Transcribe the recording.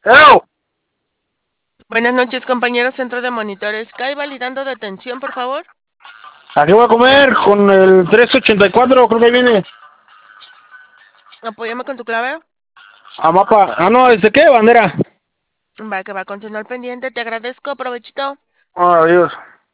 ¡Hello! Buenas noches, compañeros Centro de Monitores. Sky validando detención, por favor. Aquí voy a comer con el 384, creo que ahí viene. Apóyame con tu clave. A mapa. Ah, no, ¿qué? Bandera. Va, que va a continuar pendiente. Te agradezco. Provechito. Ah, adiós.